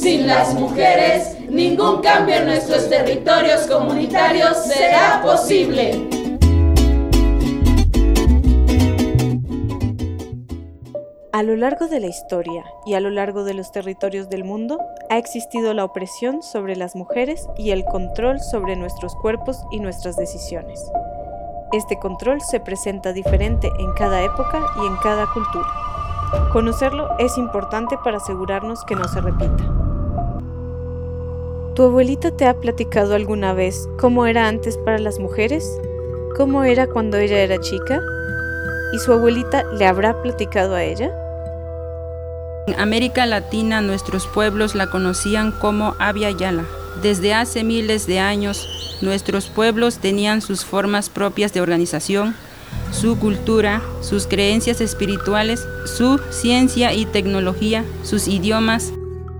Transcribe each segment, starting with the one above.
Sin las mujeres, ningún cambio en nuestros territorios comunitarios será posible. A lo largo de la historia y a lo largo de los territorios del mundo, ha existido la opresión sobre las mujeres y el control sobre nuestros cuerpos y nuestras decisiones. Este control se presenta diferente en cada época y en cada cultura. Conocerlo es importante para asegurarnos que no se repita. ¿Tu abuelita te ha platicado alguna vez cómo era antes para las mujeres? ¿Cómo era cuando ella era chica? ¿Y su abuelita le habrá platicado a ella? En América Latina, nuestros pueblos la conocían como Abya Yala. Desde hace miles de años, nuestros pueblos tenían sus formas propias de organización, su cultura, sus creencias espirituales, su ciencia y tecnología, sus idiomas.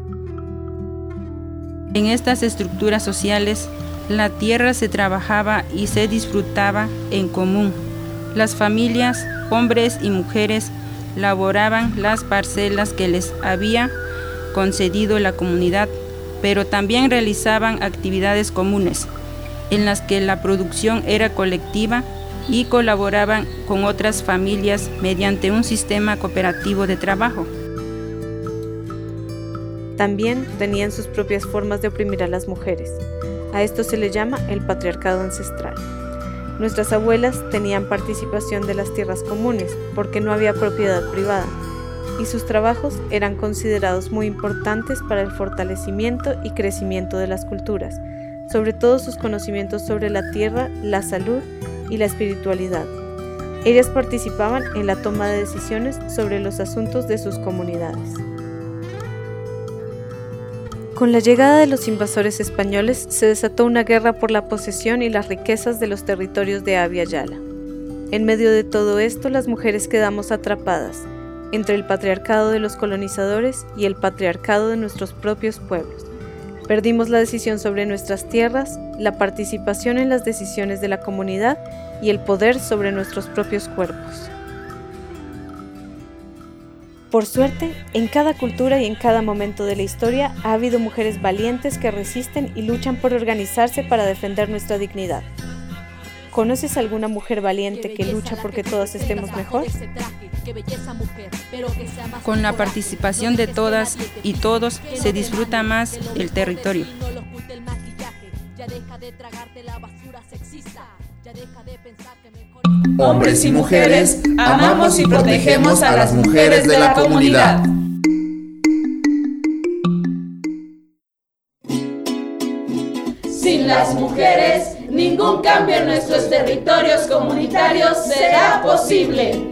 En estas estructuras sociales, la tierra se trabajaba y se disfrutaba en común. Las familias, hombres y mujeres, laboraban las parcelas que les había concedido la comunidad, pero también realizaban actividades comunes, en las que la producción era colectiva y colaboraban con otras familias mediante un sistema cooperativo de trabajo. También tenían sus propias formas de oprimir a las mujeres. A esto se le llama el patriarcado ancestral. Nuestras abuelas tenían participación de las tierras comunes porque no había propiedad privada, y sus trabajos eran considerados muy importantes para el fortalecimiento y crecimiento de las culturas, sobre todo sus conocimientos sobre la tierra, la salud y la espiritualidad. Ellas participaban en la toma de decisiones sobre los asuntos de sus comunidades. Con la llegada de los invasores españoles se desató una guerra por la posesión y las riquezas de los territorios de Abya Yala. En medio de todo esto, las mujeres quedamos atrapadas entre el patriarcado de los colonizadores y el patriarcado de nuestros propios pueblos. Perdimos la decisión sobre nuestras tierras, la participación en las decisiones de la comunidad y el poder sobre nuestros propios cuerpos. Por suerte, en cada cultura y en cada momento de la historia ha habido mujeres valientes que resisten y luchan por organizarse para defender nuestra dignidad. ¿Conoces alguna mujer valiente que lucha porque todas estemos mejor? Con la participación de todas y todos se disfruta más el territorio. Hombres y mujeres, amamos y protegemos a las mujeres de la comunidad. Sin las mujeres, ningún cambio en nuestros territorios comunitarios será posible.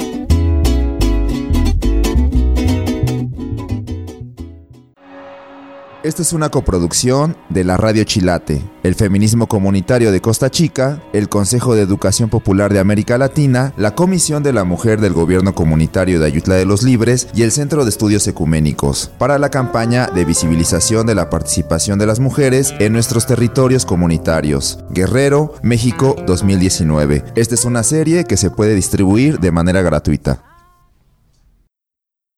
Esta es una coproducción de la Radio Chilate, el Feminismo Comunitario de Costa Chica, el Consejo de Educación Popular de América Latina, la Comisión de la Mujer del Gobierno Comunitario de Ayutla de los Libres y el Centro de Estudios Ecuménicos, para la campaña de visibilización de la participación de las mujeres en nuestros territorios comunitarios. Guerrero, México 2019. Esta es una serie que se puede distribuir de manera gratuita.